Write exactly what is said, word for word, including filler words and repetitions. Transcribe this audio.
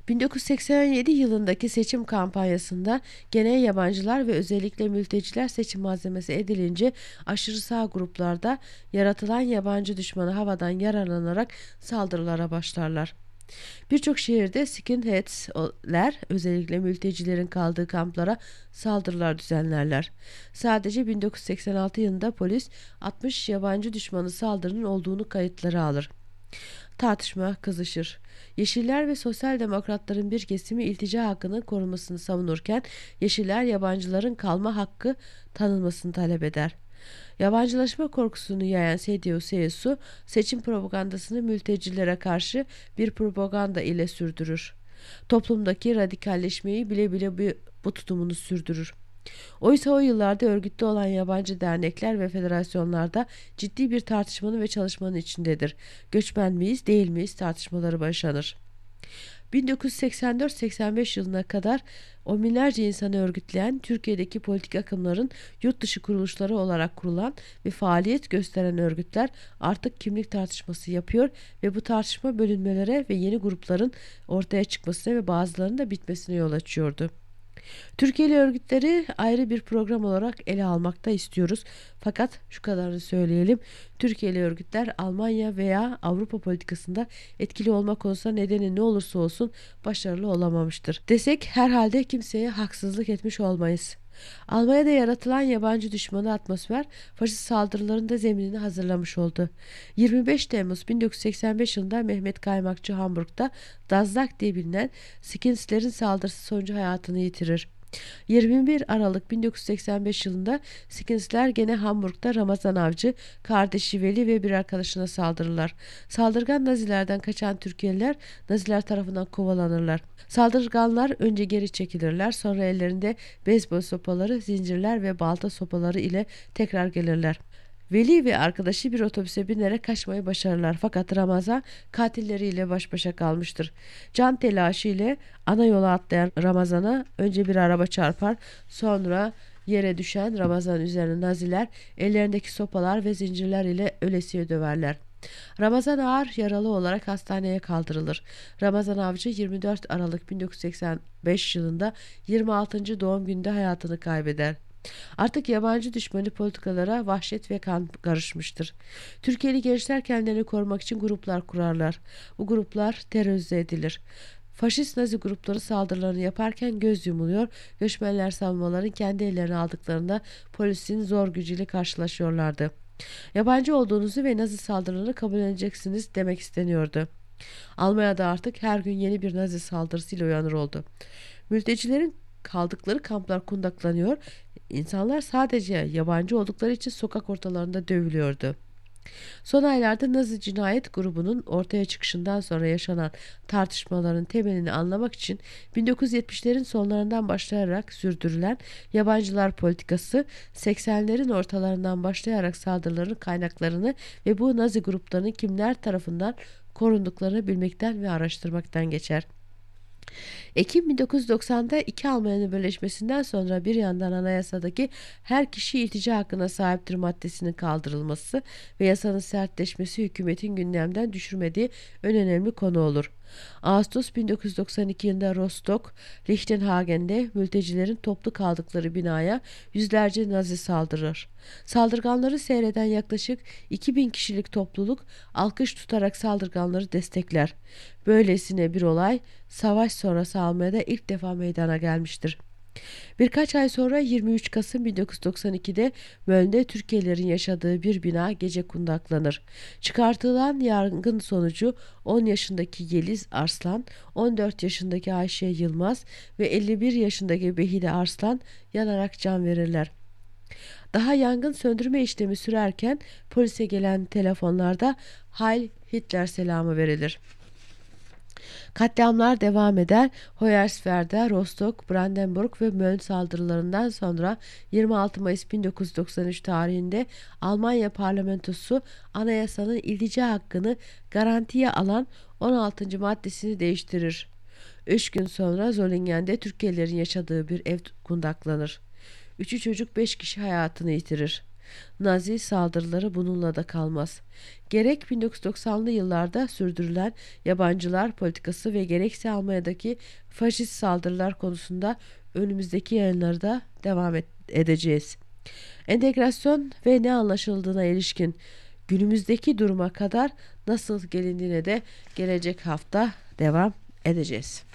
bin dokuz yüz seksen yedi yılındaki seçim kampanyasında gene yabancılar ve özellikle mülteciler seçim malzemesi edilince aşırı sağ gruplarda yaratılan yabancı düşmanı havadan yararlanarak saldırılara başlarlar. Birçok şehirde skinheads'ler özellikle mültecilerin kaldığı kamplara saldırılar düzenlerler. Sadece bin dokuz yüz seksen altı yılında polis altmış yabancı düşmanı saldırının olduğunu kayıtları alır. Tartışma kızışır. Yeşiller ve Sosyal Demokratların bir kesimi iltica hakkının korunmasını savunurken Yeşiller yabancıların kalma hakkı tanınmasını talep eder. Yabancılaşma korkusunu yayan C D U-C S U seçim propagandasını mültecilere karşı bir propaganda ile sürdürür. Toplumdaki radikalleşmeyi bile bile bu tutumunu sürdürür. Oysa o yıllarda örgütte olan yabancı dernekler ve federasyonlarda ciddi bir tartışmanın ve çalışmanın içindedir. Göçmen miyiz, değil miyiz tartışmaları başlanır. bin dokuz yüz seksen dört seksen beş yılına kadar on binlerce insanı örgütleyen Türkiye'deki politik akımların yurt dışı kuruluşları olarak kurulan ve faaliyet gösteren örgütler artık kimlik tartışması yapıyor ve bu tartışma bölünmelere ve yeni grupların ortaya çıkmasına ve bazılarının da bitmesine yol açıyordu. Türkiye'li örgütleri ayrı bir program olarak ele almakta istiyoruz. Fakat şu kadarını söyleyelim. Türkiye'li örgütler Almanya veya Avrupa politikasında etkili olma konusunda nedeni ne olursa olsun başarılı olamamıştır. Desek herhalde kimseye haksızlık etmiş olmayız. Almanya'da yaratılan yabancı düşmanı atmosfer faşist saldırıların da zeminini hazırlamış oldu. yirmi beş Temmuz bin dokuz yüz seksen beş yılında Mehmet Kaymakçı Hamburg'da Dazlak diye bilinen Skinheads'lerin saldırısı sonucu hayatını yitirir. yirmi bir Aralık bin dokuz yüz seksen beş yılında Skinheads'ler gene Hamburg'da Ramazan Avcı, kardeşi Veli ve bir arkadaşına saldırırlar. Saldırgan Nazilerden kaçan Türkiye'liler Naziler tarafından kovalanırlar. Saldırganlar önce geri çekilirler, sonra ellerinde beyzbol sopaları, zincirler ve balta sopaları ile tekrar gelirler. Veli ve arkadaşı bir otobüse binerek kaçmayı başarırlar fakat Ramazan katilleriyle baş başa kalmıştır. Can telaşı ile ana yola atlayan Ramazan'a önce bir araba çarpar, sonra yere düşen Ramazan üzerine Naziler ellerindeki sopalar ve zincirler ile ölesiye döverler. Ramazan ağır yaralı olarak hastaneye kaldırılır. Ramazan Avcı yirmi dört Aralık bin dokuz yüz seksen beş yılında yirmi altıncı doğum gününde hayatını kaybeder. Artık yabancı düşmanı politikalara vahşet ve kan karışmıştır. Türkiye'li gençler kendilerini korumak için gruplar kurarlar. Bu gruplar terörize edilir. Faşist Nazi grupları saldırılarını yaparken göz yumuluyor, göçmenler savunmaların kendi ellerine aldıklarında polisin zor gücüyle karşılaşıyorlardı. Yabancı olduğunuzu ve Nazi saldırılarını kabul edeceksiniz demek isteniyordu. Almanya'da artık her gün yeni bir Nazi saldırısıyla uyanır oldu. Mültecilerin kaldıkları kamplar kundaklanıyor, İnsanlar sadece yabancı oldukları için sokak ortalarında dövülüyordu. Son aylarda Nazi cinayet grubunun ortaya çıkışından sonra yaşanan tartışmaların temelini anlamak için bin dokuz yüz yetmişlerin sonlarından başlayarak sürdürülen yabancılar politikası, seksenlerin ortalarından başlayarak saldırıların kaynaklarını ve bu Nazi gruplarının kimler tarafından korunduklarını bilmekten ve araştırmaktan geçer. Ekim bin dokuz yüz doksanda iki Almanya'nın birleşmesinden sonra bir yandan anayasadaki her kişi iltica hakkına sahiptir maddesinin kaldırılması ve yasanın sertleşmesi hükümetin gündemden düşürmediği en önemli konu olur. Ağustos bin dokuz yüz doksan iki yılında Rostock, Lichtenhagen'de mültecilerin toplu kaldıkları binaya yüzlerce Nazi saldırır. Saldırganları seyreden yaklaşık iki bin kişilik topluluk alkış tutarak saldırganları destekler. Böylesine bir olay savaş sonrası Almanya'da ilk defa meydana gelmiştir. Birkaç ay sonra yirmi üç Kasım bin dokuz yüz doksan iki'de Möln'de Türkiye'lerin yaşadığı bir bina gece kundaklanır. Çıkartılan yangın sonucu on yaşındaki Yeliz Arslan, on dört yaşındaki Ayşe Yılmaz ve elli bir yaşındaki Behide Arslan yanarak can verirler. Daha yangın söndürme işlemi sürerken polise gelen telefonlarda Heil Hitler selamı verilir. Katliamlar devam eder. Hoyerswerda, Rostock, Brandenburg ve Mölln saldırılarından sonra yirmi altı Mayıs bin dokuz yüz doksan üç tarihinde Almanya parlamentosu anayasanın iltica hakkını garantiye alan on altıncı maddesini değiştirir. Üç gün sonra Zolingen'de Türkiye'lerin yaşadığı bir ev kundaklanır. Üçü çocuk beş kişi hayatını yitirir. Nazi saldırıları bununla da kalmaz. Gerek bin dokuz yüz doksanlı yıllarda sürdürülen yabancılar politikası ve gerekse Almanya'daki faşist saldırılar konusunda önümüzdeki yayınlarda devam et- edeceğiz. Entegrasyon ve ne anlaşıldığına ilişkin günümüzdeki duruma kadar nasıl gelindiğine de gelecek hafta devam edeceğiz.